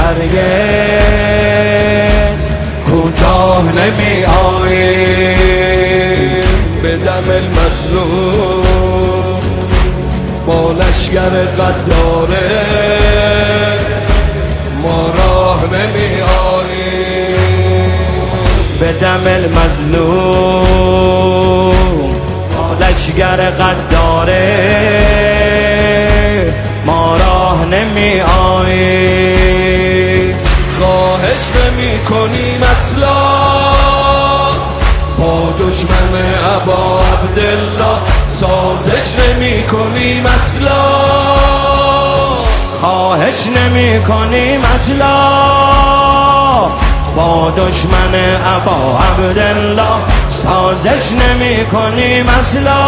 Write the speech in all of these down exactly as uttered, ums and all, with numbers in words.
هرگز کوتاه نمی آییم به دم المظلوم با لشگر غداره ما راه نمی آییم به دم المظلوم با لشگر غداره ما راه نمی آییم خواهش نمی کنیم اصلا با دشمن ابا عبدالله سازش نمی کنیم اصلا خواهش نمی کنیم اصلا با دشمن ابا عبدالله سازش نمی کنیم اصلا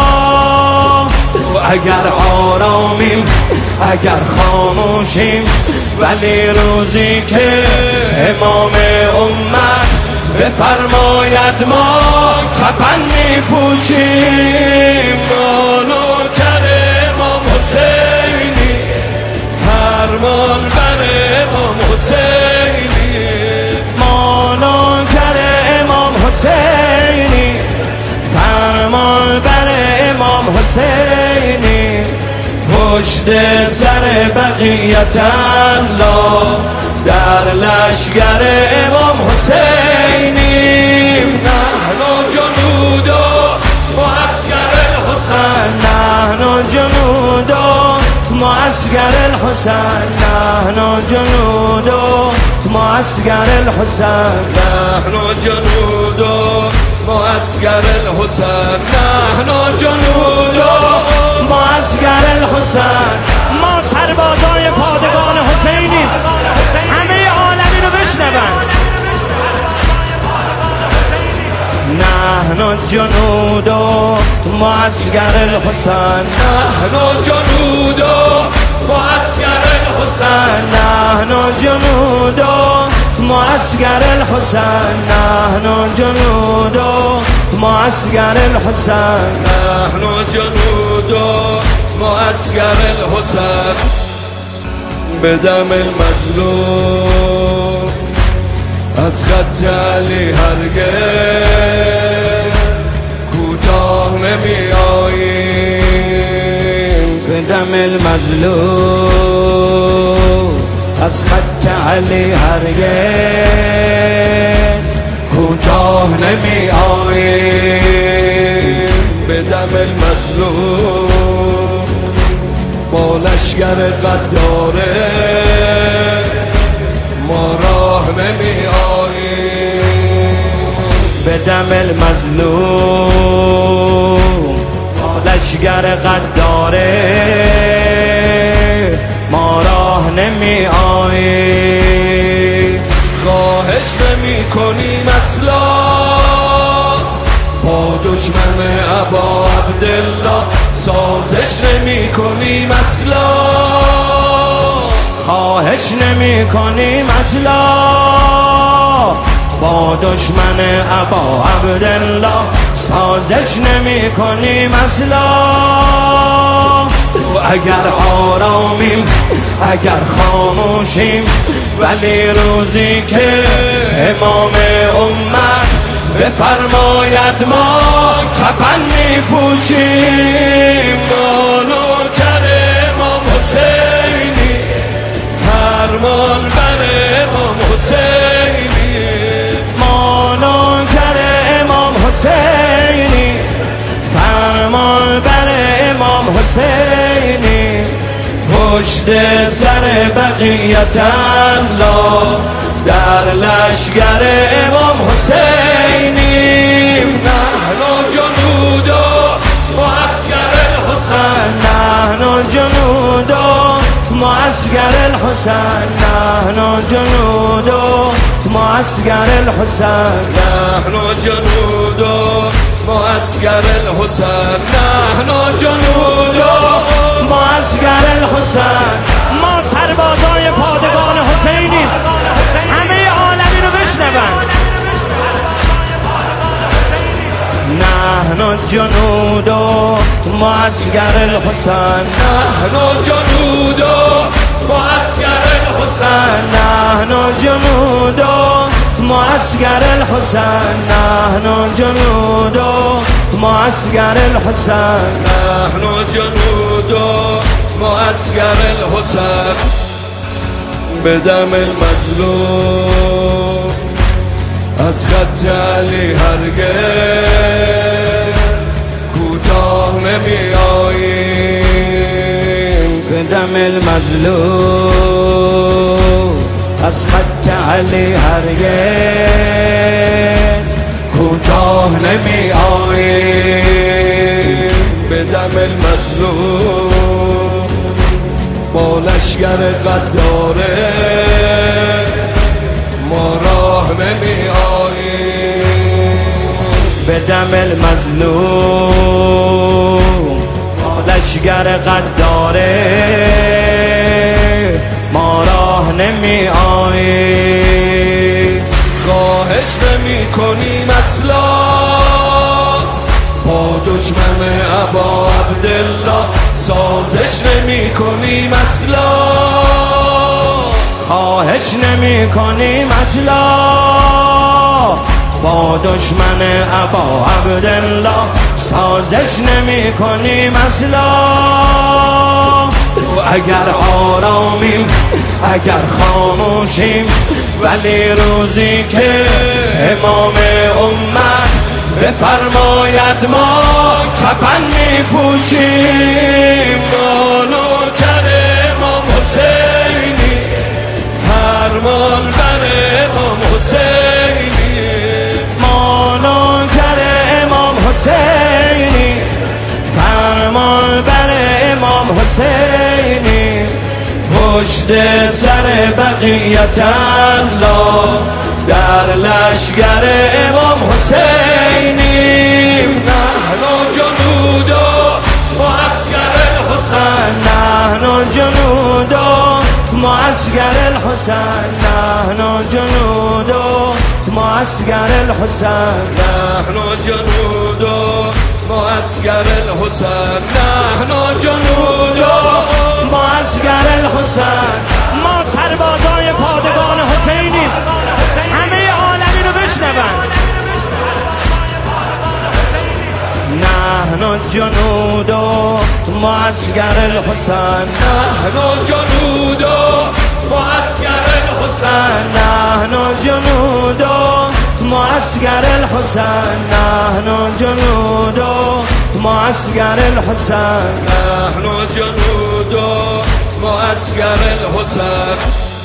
اگر آرامیم اگر خاموشیم ولی روزی که امام امت بفرماید ما کفن می پوشیم ما نوکر امام حسینی فرمان بر امام حسینی ما نوکر امام حسینی فرمان بر امام حسینی پشت سر بقیت الله در لشگر امام حسینیم نحن جنود معسکر الحسین نحن جنود معسکر الحسین نحن جنود معسکر الحسین نحن جنود معسکر الحسین نحن جنود معسکر الحسین ما سربازای پادگان حسینی همه عالمی رو بشنون نحن جنود معسکر الحسین نحن جنود معسکر الحسین نحن جنود معسکر الحسین نحن جنود معسکر الحسین نحن جنود معسکر الحسین به دم المظلوم از خط علی هرگز کوتاه نمی آییم به دم المظلوم از خط علی هرگز کوتاه نمی آییم به دم المظلوم با لشگر غداره ما راه نمی آییم به دم المظلوم با لشگر غداره ما راه نمی آییم خواهش نمی کنیم اصلا با دشمن ابا عبدالله سازش نمی کنیم اصلا خواهش نمی کنیم اصلا با دشمن ابا عبدالله سازش نمی کنیم اصلا اگر آرامیم اگر خاموشیم ولی روزی که امام امت بفرماید ما کفن می پوشیم ما نوکر امام حسینی فرمان بر امام حسینی ما نوکر امام حسینی فرمان بر امام حسینی پشت سر بقیت الله در لشگر امام حسینیم نحن جنود معسکر الحسین نحن جنود معسکر الحسین نحن جنود معسکر الحسین نحن جنود معسکر الحسین نحن جنود معسکر الحسین ما سربازای پادگان حسینی همه عالمی رو بشنون نحن جنود معسکر الحسین نحن جنود معسکر الحسین جنود معسكر الحسين نحن جنود معسكر الحسين نحن جنود معسكر الحسين بدم المظلوم از خط علی هرگز کوتاه نمی آییم بدم المظلوم از خط علی هرگز کوتاه نمی آییم بدم المظلوم با لشگر غداره ما راه نمی آییم بدم المظلوم با لشگر غداره ما راه نمی آییم خواهش نمی کنیم اصلا با دشمن ابا عبدالله سازش نمی کنیم اصلا خواهش نمی کنیم اصلا با دشمن ابا عبدالله سازش نمی کنیم اصلا اگر آرامیم اگر خاموشیم ولی روزی که امام امت بفرماید ما کفن می پوشیم ما نوکر امام حسینی فرمان بر امام حسینی ما نوکر امام حسینی فرمان بر امام حسینی پشت سر بقیت الله در لشگر امام حسینیم نحن جنود معسكر الحسین نحن جنود معسكر الحسین نحن جنود معسكر الحسین نحن جنود معسكر الحسین نحن جنود معسكر الحسین ما سربازای پادگان حسینیم همه عالمی رو بشنون نحن جنود معسكر الحسین نحن جنود معسكر الحسین نحن جنود معسكر الحسین نحن جنود معسكر الحسین نحن جنود معسكر الحسین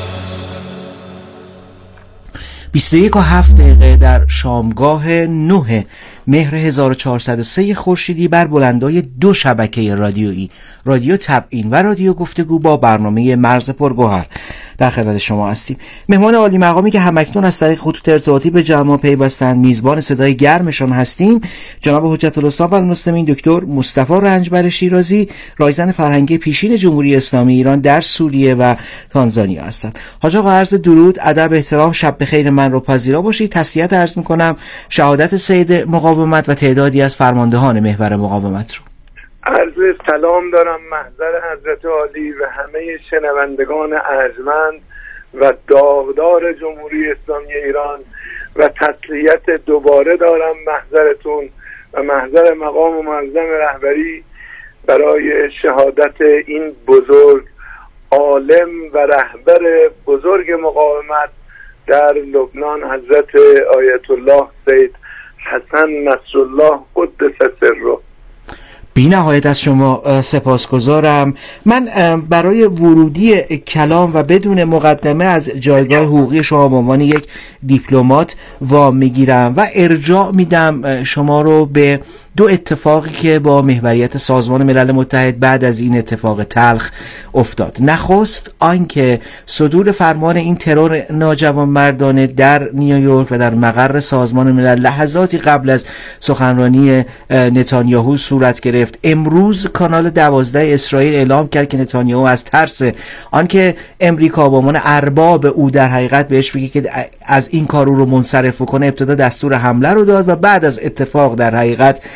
بیست و یک و هفت دقیقه در شامگاه نه مهر هزار و چهارصد و سه خورشیدی بر بلندای دو شبکه رادیویی رادیو تبیین و رادیو گفتگو با برنامه مرز پرگوهر در خدمت شما هستیم. مهمان عالی مقامی که همکنون از طریق خطوط ارتباطی به جمع پیوستند میزبان صدای گرمشان هستیم جناب حجت الاسلام و المسلمین دکتر مصطفی رنجبر شیرازی رایزن فرهنگی پیشین جمهوری اسلامی ایران در سوریه و تانزانیا هستند. حاج آقا عرض درود، ادب، احترام، شب بخیر من رو پذیرا باشید. تسلیت عرض میکنم شهادت سید مقاومت و تعدادی از فرماندهان محور مقاومت رو. عرض سلام دارم محضر حضرت عالی و همه شنوندگان ارجمند و داغدار جمهوری اسلامی ایران و تسلیت دوباره دارم محضرتون و محضر مقام معظم رهبری برای شهادت این بزرگ عالم و رهبر بزرگ مقاومت در لبنان حضرت آیت الله سید حسن نصرالله قدس سره. بی نهایت از شما سپاسگزارم. من برای ورودی کلام و بدون مقدمه از جایگاه حقوقی شما به عنوان یک دیپلمات وام میگیرم و ارجاع میدم شما رو به دو اتفاقی که با محوریت سازمان ملل متحد بعد از این اتفاق تلخ افتاد. نخست آنکه صدور فرمان این ترور ناجوانمردانه در نیویورک و در مقر سازمان ملل لحظاتی قبل از سخنرانی نتانیاهو صورت گرفت. امروز کانال دوازده اسرائیل اعلام کرد که نتانیاهو از ترس آنکه امریکا به عنوان ارباب او در حقیقت بهش بگه که از این کار او رو منصرف بکنه ابتدا دستور حمله رو داد و بعد از اتفاق در حقیقت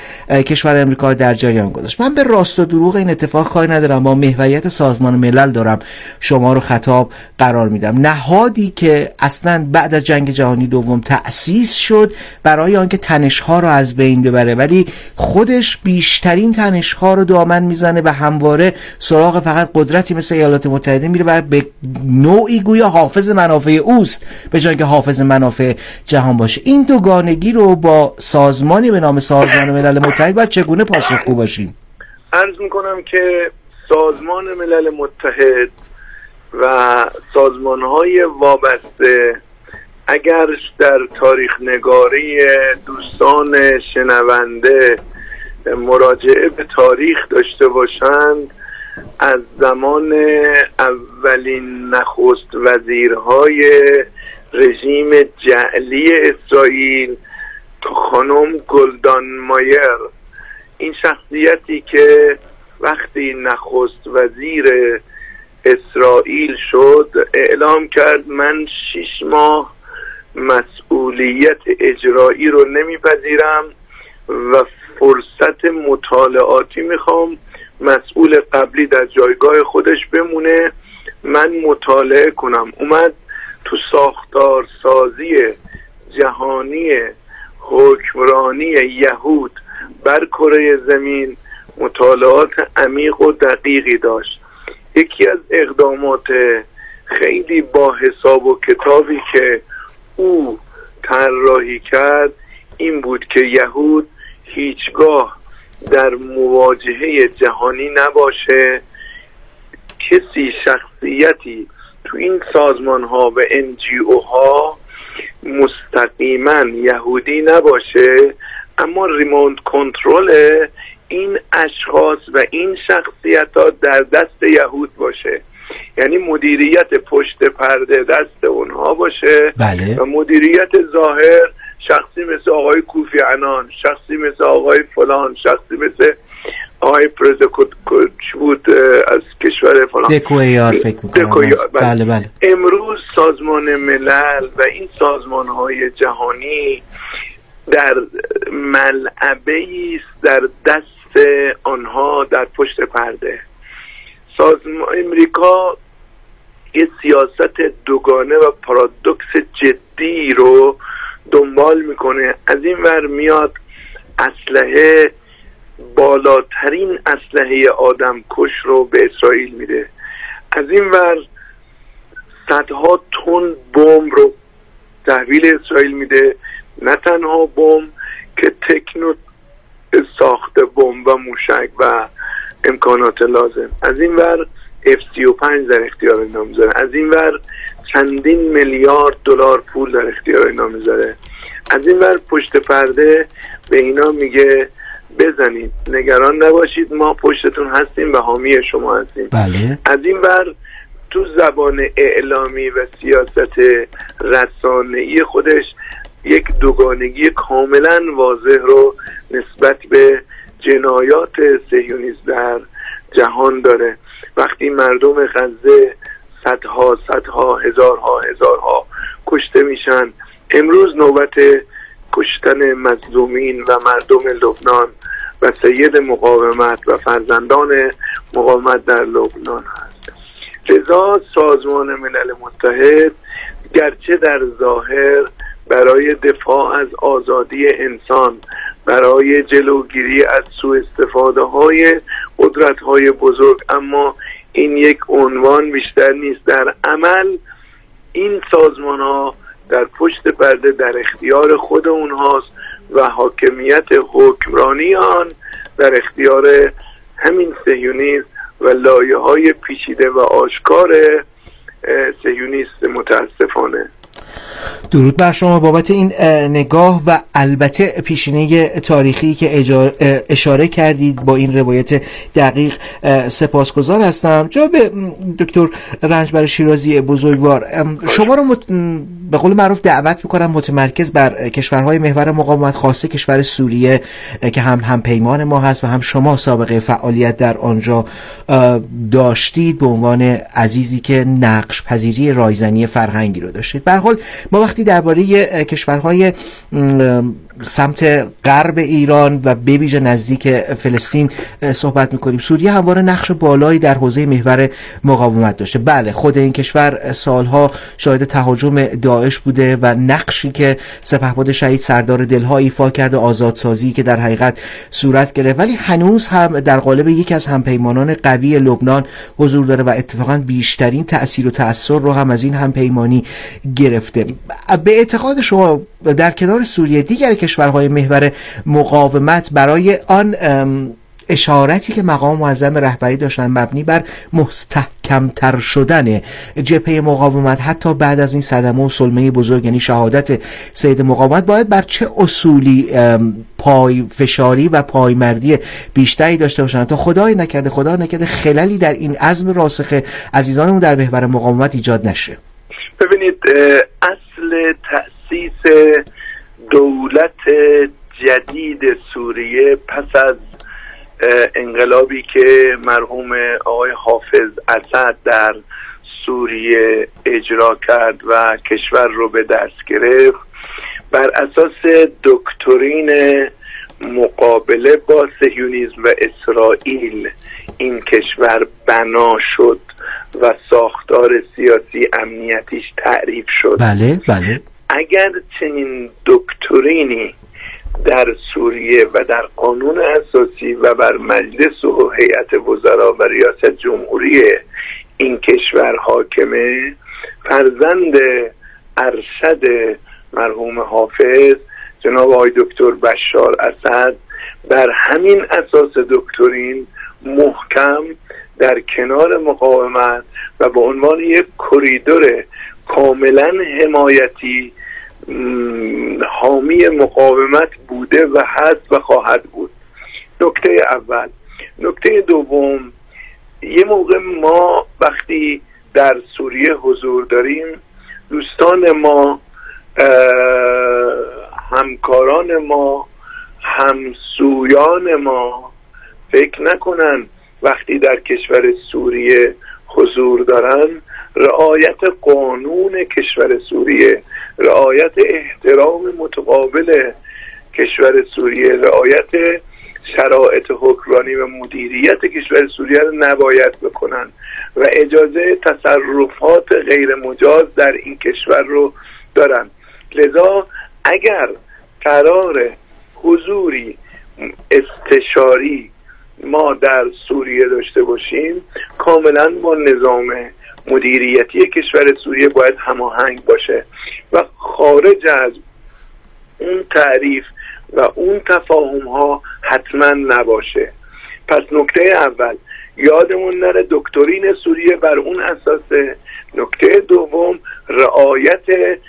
کشور امریکا در جریان گذاشت. من به راست و دروغ این اتفاق کاری ندارم، با محوریت سازمان ملل دارم شما رو خطاب قرار میدم. نهادی که اصلا بعد از جنگ جهانی دوم تأسیس شد برای آنکه تنش‌ها رو از بین ببره، ولی خودش بیشترین تنش‌ها رو دامن میزنه و همواره سراغ فقط قدرتی مثل ایالات متحده میره و به نوعی گویا حافظ منافع اوست به جای اینکه حافظ منافع جهان باشه. این دوگانگی رو با سازمانی به نام سازمان ملل متحد باید چگونه پاسخگو باشیم؟ عرض میکنم که سازمان ملل متحد و سازمان‌های وابسته اگر در تاریخ نگاری دوستان شنونده مراجعه به تاریخ داشته باشند، از زمان اولین نخست وزیرهای رژیم جعلی اسرائیل تا خانم گلدان مایر، این شخصیتی که وقتی نخست وزیر اسرائیل شد اعلام کرد من شش ماه مسئولیت اجرایی رو نمیپذیرم و فرصت مطالعاتی میخوام، مسئول قبلی در جایگاه خودش بمونه، من مطالعه کنم. اومد تو ساختار سازی جهانی حکمرانی یهود بر کره زمین مطالعات عمیق و دقیقی داشت. یکی از اقدامات خیلی با حساب و کتابی که او طراحی کرد این بود که یهود هیچگاه در مواجهه جهانی نباشه، کسی شخصیتی تو این سازمان ها و ان جی او ها مستقیما یهودی نباشه، اما ریموت کنترل این اشخاص و این شخصیت ها در دست یهود باشه، یعنی مدیریت پشت پرده دست اونها باشه. بله. و مدیریت ظاهر شخصی مثل آقای کوفی عنان، شخصی مثل آقای فلان، شخصی مثل آقای پرزکوت بود از کشور فلان، دکویار فکر میکنم. بله. بله بله. امروز سازمان ملل و این سازمان های جهانی در ملعبه‌ای است در دست آنها در پشت پرده. سازمان امریکا یه سیاست دوگانه و پارادوکس جدی رو دنبال میکنه. از این ور میاد اسلحه، بالاترین اسلحه آدم کش رو به اسرائیل میده، از این ور صدها تن بمب رو تحویل اسرائیل میده، نه تنها بمب که تکنو ساخت بمب و موشک و امکانات لازم، از این ور اف سی و پنج در اختیار اینا میذاره، از این ور چندین میلیارد دلار پول در اختیار اینا میذاره، از این ور پشت پرده به اینا میگه بزنید، نگران نباشید، ما پشتتون هستیم و حامی شما هستیم. بله. از این ور تو زبان اعلامی و سیاست رسانه‌ای خودش یک دوگانگی کاملا واضح رو نسبت به جنایات صهیونیسم در جهان داره. وقتی مردم غزه صدها صدها هزارها هزارها کشته میشن، امروز نوبت کشتن مظلومین و مردم لبنان و سید مقاومت و فرزندان مقاومت در لبنان هست. لذا سازمان ملل متحد گرچه در ظاهر برای دفاع از آزادی انسان، برای جلوگیری از سوء استفاده های قدرت های بزرگ، اما این یک عنوان بیشتر نیست. در عمل این سازمان ها در پشت پرده در اختیار خود اونهاست و حاکمیت حکمرانی آن در اختیار همین صهیونیسم و لایه های پیچیده و آشکار صهیونیست متاسفانه. درود بر شما بابت این نگاه و البته پیشینه تاریخی که اشاره کردید با این روایت دقیق سپاسگزار هستم. جناب دکتر رنجبر شیرازی بزرگوار، شما رو مت... به قول معروف دعوت میکنم متمرکز بر کشورهای محور مقاومت، خاصه کشور سوریه که هم هم پیمان ما هست و هم شما سابقه فعالیت در آنجا داشتید به عنوان عزیزی که نقش پذیری رایزنی فرهنگی رو داشتید. به هر حال ما وقتی درباره کشورهای سمت غرب ایران و به ویژه نزدیک فلسطین صحبت میکنیم. سوریه همواره نقش بالایی در حوزه محور مقاومت داشته. بله، خود این کشور سالها شاهد تهاجم داعش بوده و نقشی که سپهبد شهید سردار دلها ایفا کرده، آزادسازی که در حقیقت صورت گرفت، ولی هنوز هم در قالب یکی از همپیمانان قوی لبنان حضور داره و اتفاقا بیشترین تأثیر و تأثیر رو هم از این همپیمانی گرفته. به اعتقاد شما در کنار سوریه دیگر کشورهای محور مقاومت برای آن اشارتی که مقام معظم رهبری داشتن مبنی بر مستحکمتر شدن جبهه مقاومت حتی بعد از این صدمه و صلمه بزرگ، یعنی شهادت سید مقاومت، باید بر چه اصولی پای فشاری و پایمردی بیشتری داشته باشن تا خدای نکرده خدا نکرده خللی در این عزم راسخ عزیزانمون در محور مقاومت ایجاد نشه؟ ببینید، اصل تأسیس دولت جدید سوریه پس از انقلابی که مرحوم آقای حافظ اسد در سوریه اجرا کرد و کشور رو به دست گرفت، بر اساس دکترین مقابله با صهیونیسم و اسرائیل این کشور بنا شد و ساختار سیاسی امنیتیش تعریف شد. بله بله. اگر چنین دکترینی در سوریه و در قانون اساسی و بر مجلس و هیئت وزرا و ریاست جمهوری این کشور حاکمه، فرزند ارشد مرحوم حافظ جناب آقای دکتر بشار اسد بر همین اساس دکترین محکم در کنار مقاومت و به عنوان یک کریدور کاملا حمایتی حامی مقاومت بوده و هست و خواهد بود. نکته اول. نکته دوم، یه موقع ما وقتی در سوریه حضور داریم، دوستان ما، همکاران ما، همسویان ما فکر نکنن وقتی در کشور سوریه حضور دارن رعایت قانون کشور سوریه، رعایت احترام متقابل کشور سوریه، رعایت شرایط حکمرانی و مدیریت کشور سوریه رو نباید بکنن و اجازه تصرفات غیر مجاز در این کشور رو دارن. لذا اگر قرار حضوری استشاری ما در سوریه داشته باشیم، کاملا با نظام مدیریتی کشور سوریه باید هماهنگ باشه و خارج از اون تعریف و اون تفاهم ها حتما نباشه. پس نکته اول، یادمون نره دکترین سوریه بر اون اساسه. نکته دوم، رعایت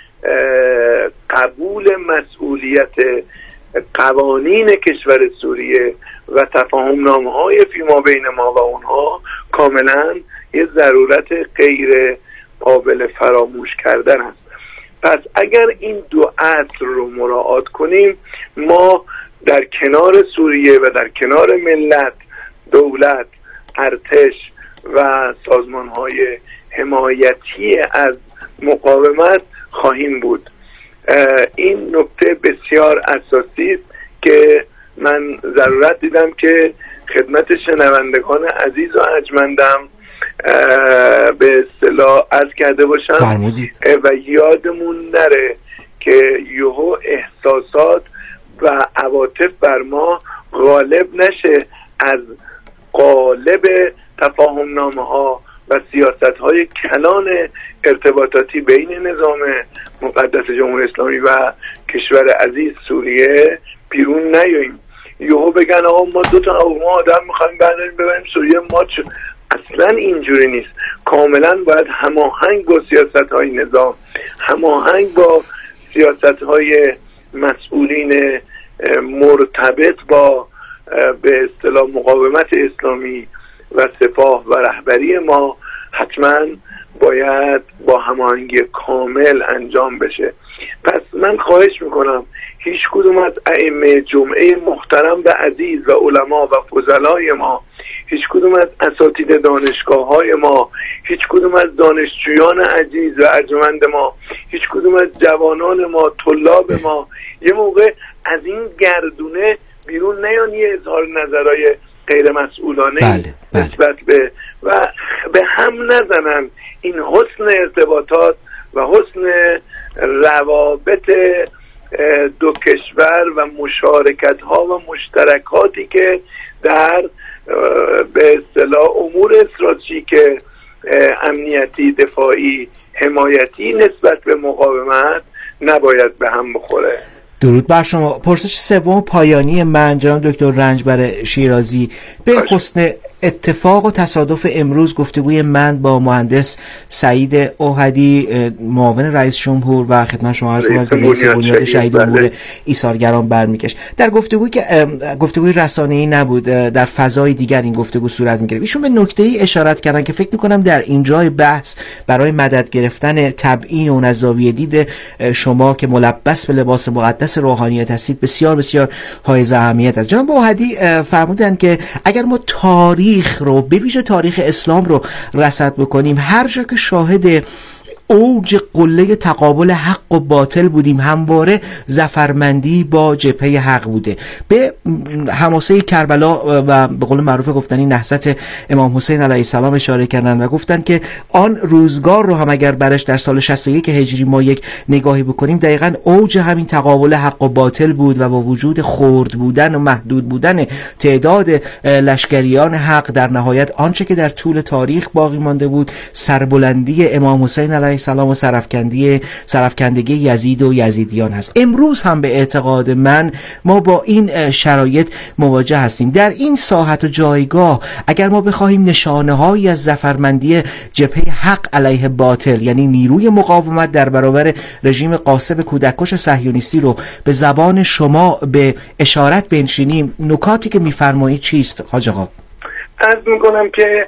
قبول مسئولیت قوانین کشور سوریه و تفاهم نامه های فیما بین ما و اونها کاملا یه ضرورت غیر قابل فراموش کردن است. پس اگر این دو اصل رو مراعات کنیم، ما در کنار سوریه و در کنار ملت، دولت، ارتش و سازمان های حمایتی از مقاومت خواهیم بود. این نکته بسیار اساسی است که من ضرورت دیدم که خدمت شنوندگان عزیز و ارجمندم به اصطلاح عرض کرده باشم فرمودی. و یادمون نره که یهو احساسات و عواطف بر ما غالب نشه از قالب تفاهم نامه ها و سیاست های کلان ارتباطاتی بین نظام مقدس جمهوری اسلامی و کشور عزیز سوریه بیرون نیاییم. یهو بگن آقا ما دو تا ما آدم میخوایم برنامه ببریم سوریه، ما چه؟ اصلا اینجوری نیست. کاملا باید هماهنگ با سیاست های نظام، هماهنگ با سیاست های مسئولین مرتبط با به اصطلاح مقاومت اسلامی و سپاه و رهبری ما حتما باید با هماهنگی کامل انجام بشه. پس من خواهش میکنم هیچ کدوم از ائمه جمعه محترم و عزیز و علما و فضلای ما، هیچ کدوم از اساتید دانشگاه های ما، هیچ کدوم از دانشجویان عزیز و ارجمند ما، هیچ کدوم از جوانان ما، طلاب ما یه موقع از این گردونه بیرون نیان یه اظهار نظرهای غیر مسئولانه بله، بله. نسبت به و به هم نزنن. این حسن ارتباطات و حسن روابط دو کشور و مشارکت ها و مشترکاتی که در به اصطلاح امور استراتژیک امنیتی، دفاعی، حمایتی نسبت به مقاومت نباید به هم بخوره. درود بر شما. پرسش سوم پایانی من جناب دکتر رنجبر شیرازی، به حسن اتفاق و تصادف امروز گفتگوی من با مهندس سعید اوحدی معاون رئیس جمهور و خدمت شما عرض کنم که رئیس بنیاد شهید امور ایثارگران برمیگشت. در گفتگویی که گفتگوی رسانه‌ای نبود، در فضای دیگر این گفتگو صورت می‌گرفت، ایشون به نکته‌ای اشارت کردن که فکر می‌کنم در اینجای بحث برای مدد گرفتن تبیین و نزاویه دید شما که ملبس به لباس مقدس روحانیت هستید بسیار بسیار حائز اهمیت است. جناب اوحدی فرمودند که اگر ما تاریخ تاریخ رو به ویژه تاریخ اسلام رو رصد بکنیم، هر جا که شاهد اوج قله تقابل حق و باطل بودیم همواره ظفرمندی با جبهه حق بوده. به حماسه کربلا و به قول معروف گفتنی نهضت امام حسین علیه السلام اشاره کردن و گفتن که آن روزگار رو هم اگر برش در سال شصت و یک هجری ما یک نگاهی بکنیم، دقیقاً اوج همین تقابل حق و باطل بود و با وجود خرد بودن و محدود بودن تعداد لشکریان حق، در نهایت آنچه که در طول تاریخ باقی مانده بود سربلندی امام حسین علیه سلام و سرفکندی سرفکندگی یزید و یزیدیان هست. امروز هم به اعتقاد من ما با این شرایط مواجه هستیم. در این ساحت و جایگاه اگر ما بخواهیم نشانه‌هایی از ظفرمندی جبهه حق علیه باطل، یعنی نیروی مقاومت در برابر رژیم غاصب کودککش صهیونیستی رو به زبان شما به اشارت بنشینیم، نکاتی که می‌فرمایید چیست حاج آقا؟ عرض می‌کنم که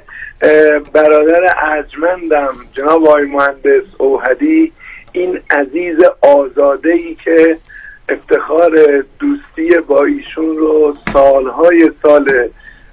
برادر ارجمندم جناب آقای مهندس اوحدی، این عزیز آزاده‌ای که افتخار دوستی با ایشون رو سالهای سال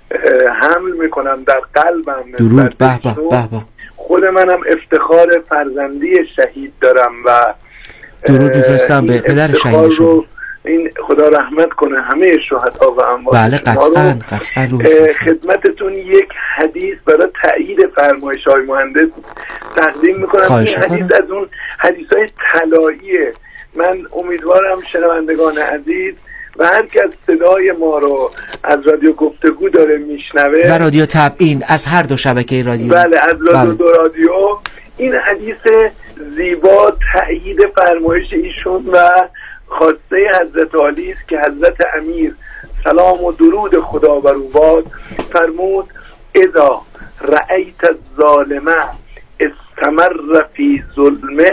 حمل میکنم در قلبم. درود. به به به به. خود منم افتخار فرزندی شهید دارم و درود میفرستم به پدر شهیدشون. این خدا رحمت کنه همه شهدا و اموات. بله قطعاً قطعاً. خدمتتون یک حدیث برای تایید فرمایش های مهندس تقدیم میکنم. این حدیث از اون حدیث های طلاییه. من امیدوارم شنوندگان عزیز و هر کس صدای ما رو از رادیو گفتگو داره میشنوه و رادیو تبیین از هر دو شبکه رادیو، بله از رادیو دو رادیو، این حدیث زیبا تایید فرمایش ایشون و خواسته حضرت علی است که حضرت امیر سلام و درود خدا بر او باد فرمود: اذا رأیت الظالم استمر فی ظلمه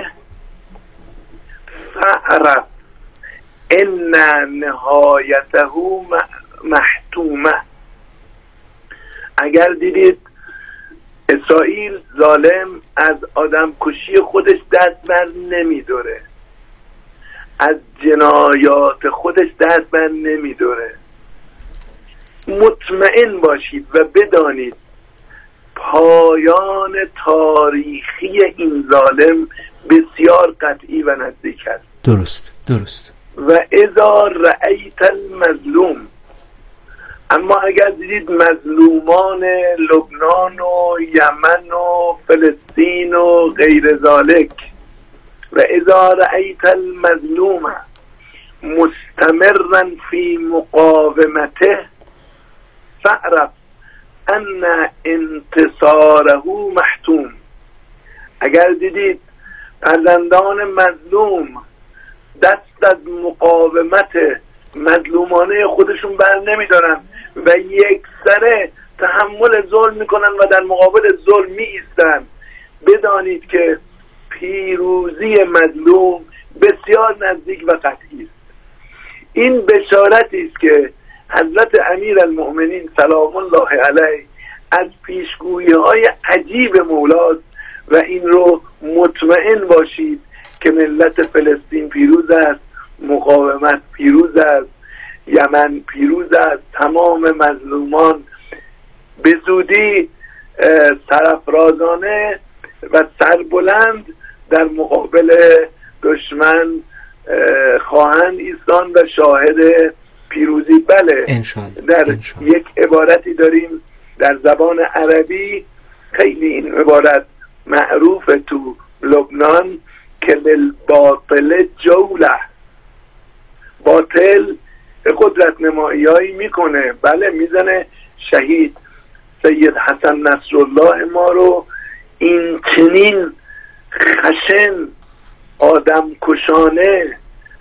فاعرف ان نهایته محتومه. اگر دیدید اسرائیل ظالم از آدم کشی خودش دست بر نمی دوره، از جنایات خودش دست بر نمی دوره، مطمئن باشید و بدانید پایان تاریخی این ظالم بسیار قطعی و نزدیک است. درست درست. و اذا رأیت المظلوم، اما اگر دیدید مظلومان لبنان و یمن و فلسطین و غیر ذالک، و اذا رأیت المظلوم مستمرا فی مقاومته فاعرف ان انتصاره محتوم. اگر دیدید فرزندان مظلوم دست از مقاومت مظلومانه خودشون بر نمیدارن و یک سره تحمل ظلم میکنن و در مقابل ظلم می ایستن، بدانید که پیروزی مظلوم بسیار نزدیک و قطعی است. این بشارتی است که حضرت امیر المؤمنین سلام الله علیه از پیشگویی های عجیب مولاست و این رو مطمئن باشید که ملت فلسطین پیروز است، مقاومت پیروز است، یمن پیروز است، تمام مظلومان به زودی سرافرازانه و سربلند در مقابل دشمن خواهند ایستان و شاهد پیروزی. بله انشالله. در انشالله. یک عبارتی داریم در زبان عربی، خیلی این عبارت معروف تو لبنان، که للباطل جوله، باطل قدرت نمایی‌هایی میکنه. بله میزنه. شهید سید حسن نصرالله ما رو این چنین خشن، آدم کشانه،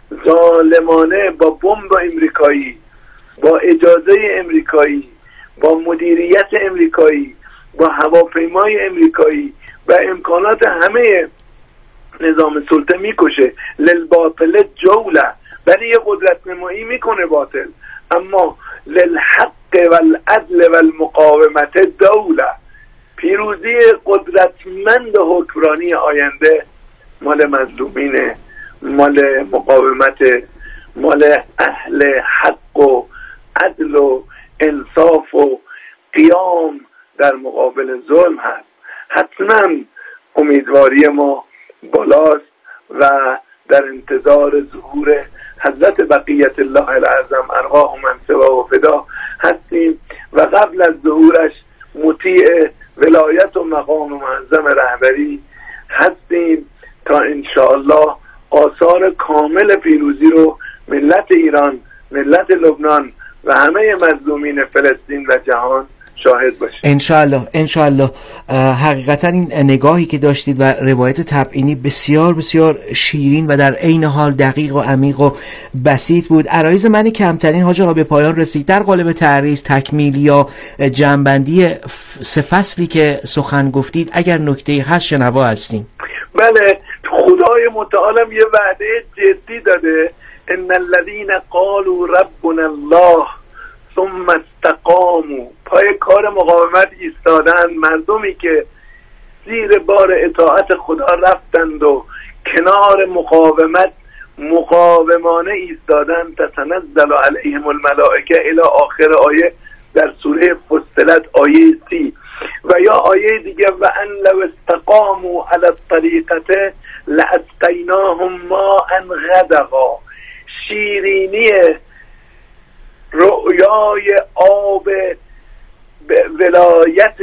ظالمانه، با بمب امریکایی، با اجازه امریکایی، با مدیریت امریکایی، با هواپیمای امریکایی و امکانات همه نظام سلطه میکشه. للباطل جوله، ولی یه قدرت نمایی میکنه باطل، اما للحق والعدل والمقاومت دوله، پیروزی قدرتمند حکمرانی آینده مال مظلومینه، مال مقاومت، مال اهل حق و عدل و انصاف و قیام در مقابل ظلم هست. حتما امیدواری ما بالاست و در انتظار ظهور حضرت بقیت الله العظم ارواح من سوا و فدا هستیم و قبل از ظهورش مطیع ولایت و مقام معظم رهبری هستیم تا انشاءالله آثار کامل پیروزی رو ملت ایران، ملت لبنان و همه مظلومین فلسطین و جهان شاهد باشید. انشالله انشالله. حقیقتا این نگاهی که داشتید و روایت تبیینی بسیار بسیار شیرین و در عین حال دقیق و عمیق و بسیط بود. عرایض من کمترین حاج آقا به پایان رسید. در قالب تعریض، تکمیل یا جنبندی سه فصلی که سخن گفتید اگر نکته‌ای هست شنوا هستیم. بله، خدای متعالم یه وعده جدی داده، ان الذين قالوا ربنا الله ثم استقاموا، پای کار مقاومت ایستادن، مردمی که زیر بار اطاعت خدا رفتند و کنار مقاومت مقاومانه ایستادن، تتنزل علیهم الملائکه الی آخر آیه در سوره فصلت آیه سی. و یا آیه دیگه و ان لو استقاموا علی الطریقه لاسقیناهم ماء غدقا، شیرینی رؤیای آب ولایت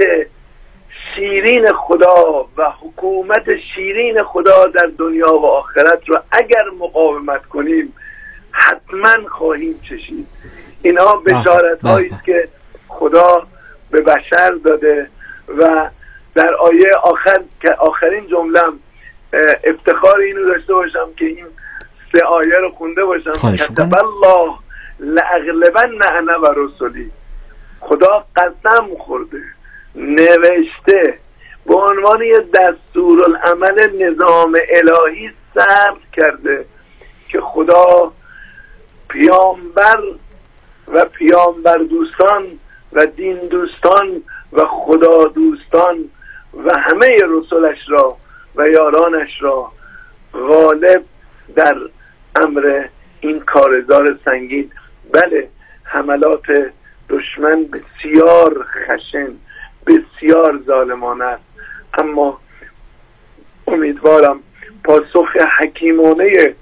شیرین خدا و حکومت شیرین خدا در دنیا و آخرت رو اگر مقاومت کنیم حتما خواهیم چشید. اینا بشارت هایی است که خدا به بشر داده و در آیه آخر که آخرین جملم افتخار اینو داشته باشم که این سه آیه رو خونده باشم. کتب الله لاغلبن انا و رسولی، خدا قسم خورده، نوشته، به عنوان یه دستورالعمل نظام الهی ثبت کرده که خدا پیامبر و پیامبر دوستان و دین دوستان و خدا دوستان و همه رسولش را و یارانش را غالب در امر این کارزار سنگین. بله، حملات دشمن بسیار خشن، بسیار ظالمانه است، اما امیدوارم پاسخ حکیمانه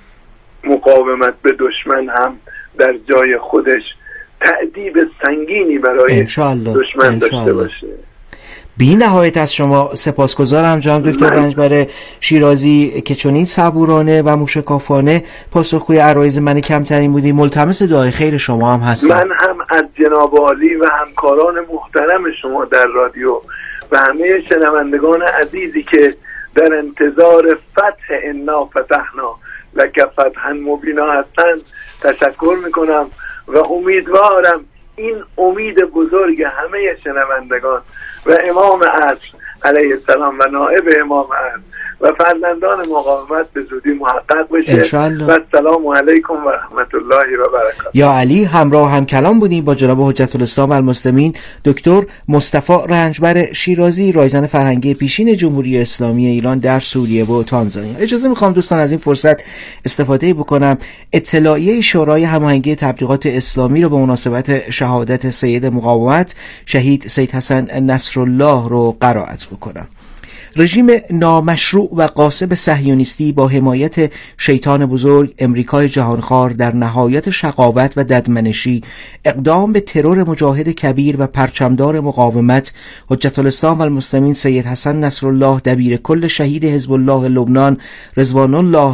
مقاومت به دشمن هم در جای خودش تأدیب سنگینی برای انشالله. دشمن انشالله. داشته باشه. بی نهایت از شما سپاسگزارم جناب دکتر رنجبر شیرازی که چنین صبورانه و موشکافانه پاسخگوی عرایض من کمترین بودی. ملتمس دعای خیر شما هم هستم. من هم از جناب عالی و همکاران محترم شما در رادیو و همه شنوندگان عزیزی که در انتظار فتح انا فتحنا لک فتحا مبینا هستند تشکر میکنم و امیدوارم این امید بزرگ همه شنوندگان و امام عصر علیه السلام و نائب امام عصر و فرزندان مقاومت به زودی محقق بشه. و السلام علیکم و رحمت الله و برکاته. یا علی، همراه هم کلام بودیم با جناب حجت الاسلام المسلمین دکتر مصطفی رنجبر شیرازی، رایزن فرهنگی پیشین جمهوری اسلامی ایران در سوریه و تانزانیا. اجازه میخوام دوستان از این فرصت استفاده بکنم اطلاعیه شورای هماهنگی تبلیغات اسلامی رو به مناسبت شهادت سید مقاومت شهید سید حسن نصرالله رو قرائت بکنم. رژیم نامشروع و غاصب صهیونیستی با حمایت شیطان بزرگ امریکای جهانخوار در نهایت شقاوت و ددمنشی اقدام به ترور مجاهد کبیر و پرچمدار مقاومت حجت الاسلام و المسلمین سید حسن نصرالله دبیر کل شهید حزب الله لبنان رضوان الله